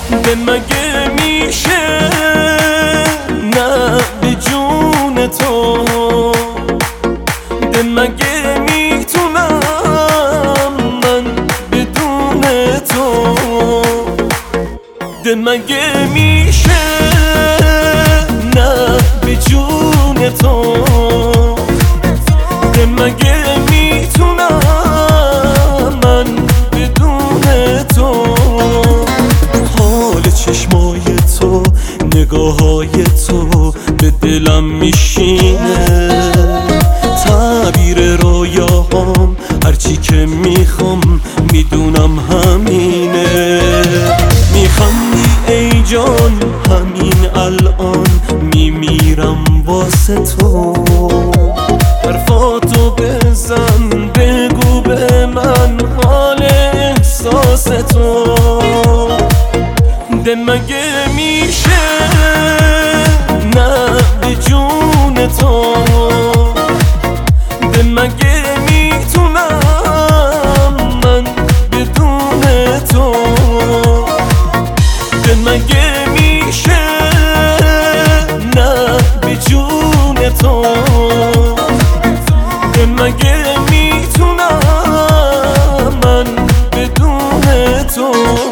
به مگه میشه نه به جون تو، به مگه میتونم من بدون تو، به مگه میشه نه به جون تو، به مگه میتونم من بدون تو. حال چشمای تو، نگاههای تو به دلم میشینه، تعبیر رویاهام هرچی که میخوام میدونم همینه. میخندی ای جان همین الان، میمیرم واسه تو. حرفاتو بزن بگو به من حال احساس تو، ده مگه میشه نه به جون تو، ده مگه میتونم من بدون تو، ده مگه میشه نه به جون تو، ده مگه میتونم من بدون تو.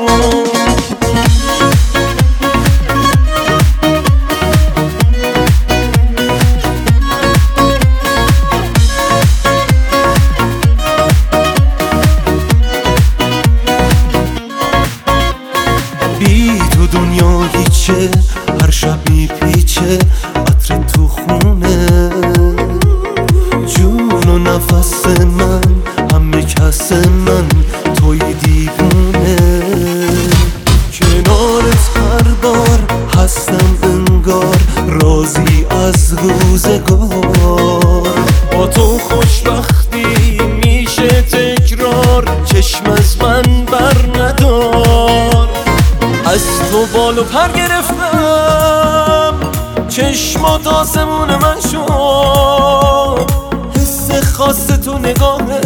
بی تو دنیا هیچه، هر شب میپیچه عطر تو خونه، جون و نفس من همه کس من توی دیوونه. کنارت هر بار هستم انگار راضی از روزگار، با تو خوشبختی میشه تکرار، چشم از من بر ندار. از تو بال و پر گرفتم، چشمات آسمون من شد، حس خاص تو نگاهه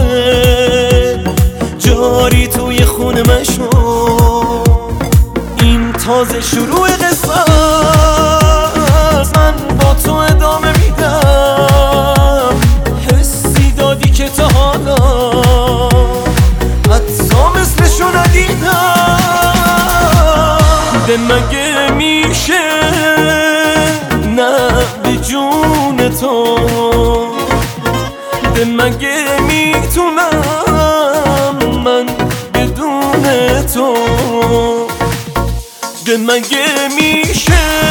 جاری توی خون من شد. این تازه شروع قصه، من با تو ادامه میدم. حسی دادی که تا حالا حتی مثلشو ندیدم. ده مگه میشه نه به جون تو، ده مگه میتونم من بدون تو، ده مگه میشه